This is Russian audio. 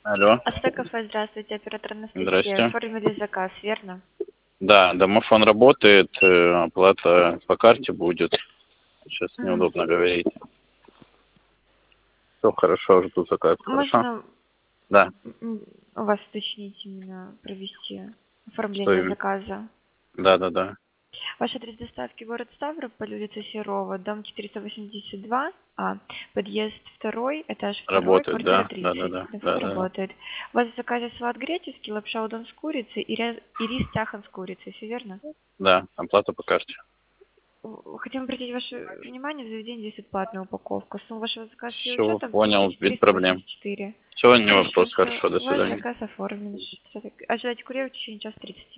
Алло, Астекафе, здравствуйте, оператор Анастасия. здрасте. Оформили заказ, верно? Да, домофон работает, оплата по карте будет. Сейчас Мгм. неудобно говорить. Все хорошо, жду заказ, хорошо? Можно Да, у вас уточнить именно, провести что оформление именно? заказа? Да. Ваш адрес доставки город Ставрополь, улица Серова, дом 482, подъезд 2, этаж 2, Работает, квартира да, 30. Домофон да. работает. У вас в заказе салат греческий, лапша удон с курицей и рис тяхан с курицей, все верно? Да, оплата по карте. Хотим обратить ваше внимание, в заведении действует платная упаковка. Сумма вашего заказа с ее Все, учетом понял, без проблем. 1484. Все, не Хорошо, вопрос, все. хорошо, до Ваш свидания. заказ оформлен. Ожидайте курьера в течение часа 30.